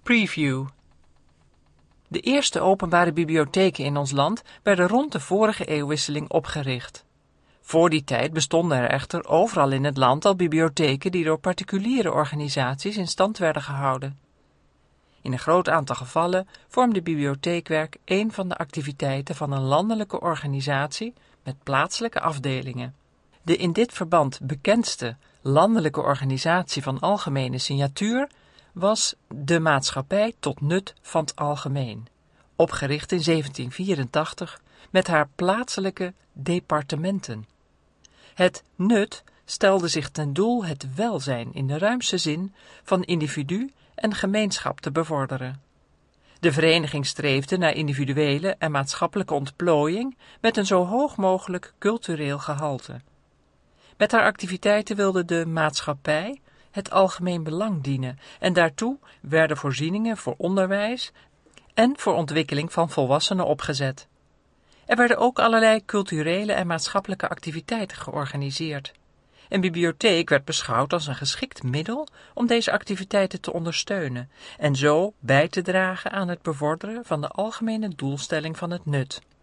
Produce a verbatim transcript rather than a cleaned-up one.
Preview. De eerste openbare bibliotheken in ons land werden rond de vorige eeuwwisseling opgericht. Voor die tijd bestonden er echter overal in het land al bibliotheken die door particuliere organisaties in stand werden gehouden. In een groot aantal gevallen vormde bibliotheekwerk een van de activiteiten van een landelijke organisatie met plaatselijke afdelingen. De in dit verband bekendste landelijke organisatie van algemene signatuur was de Maatschappij tot Nut van 't Algemeen, opgericht in zeventien vierentachtig met haar plaatselijke departementen. Het nut stelde zich ten doel het welzijn in de ruimste zin van individu en gemeenschap te bevorderen. De vereniging streefde naar individuele en maatschappelijke ontplooiing met een zo hoog mogelijk cultureel gehalte. Met haar activiteiten wilde de maatschappij het algemeen belang dienen en daartoe werden voorzieningen voor onderwijs en voor ontwikkeling van volwassenen opgezet. Er werden ook allerlei culturele en maatschappelijke activiteiten georganiseerd. Een bibliotheek werd beschouwd als een geschikt middel om deze activiteiten te ondersteunen en zo bij te dragen aan het bevorderen van de algemene doelstelling van het nut.